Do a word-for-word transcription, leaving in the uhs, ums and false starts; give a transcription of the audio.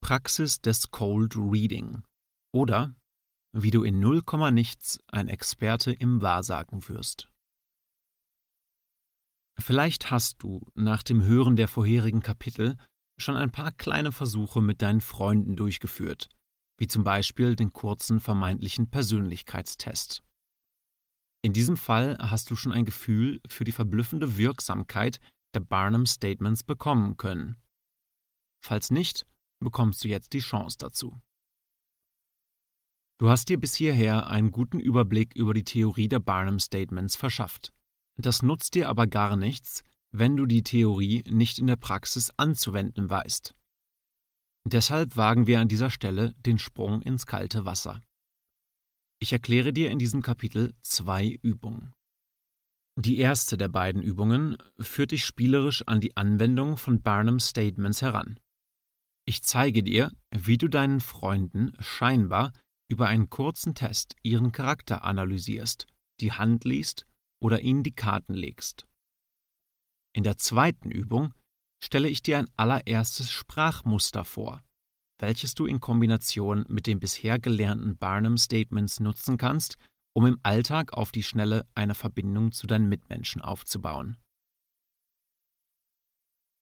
Praxis des Cold Reading oder wie du in null Komma nichts ein Experte im Wahrsagen wirst. Vielleicht hast du nach dem Hören der vorherigen Kapitel schon ein paar kleine Versuche mit deinen Freunden durchgeführt, wie zum Beispiel den kurzen vermeintlichen Persönlichkeitstest. In diesem Fall hast du schon ein Gefühl für die verblüffende Wirksamkeit der Barnum Statements bekommen können. Falls nicht, bekommst du jetzt die Chance dazu. Du hast dir bis hierher einen guten Überblick über die Theorie der Barnum Statements verschafft. Das nutzt dir aber gar nichts, wenn du die Theorie nicht in der Praxis anzuwenden weißt. Deshalb wagen wir an dieser Stelle den Sprung ins kalte Wasser. Ich erkläre dir in diesem Kapitel zwei Übungen. Die erste der beiden Übungen führt dich spielerisch an die Anwendung von Barnum Statements heran. Ich zeige dir, wie du deinen Freunden scheinbar über einen kurzen Test ihren Charakter analysierst, die Hand liest oder ihnen die Karten legst. In der zweiten Übung stelle ich dir ein allererstes Sprachmuster vor, welches du in Kombination mit den bisher gelernten Barnum Statements nutzen kannst, um im Alltag auf die Schnelle eine Verbindung zu deinen Mitmenschen aufzubauen.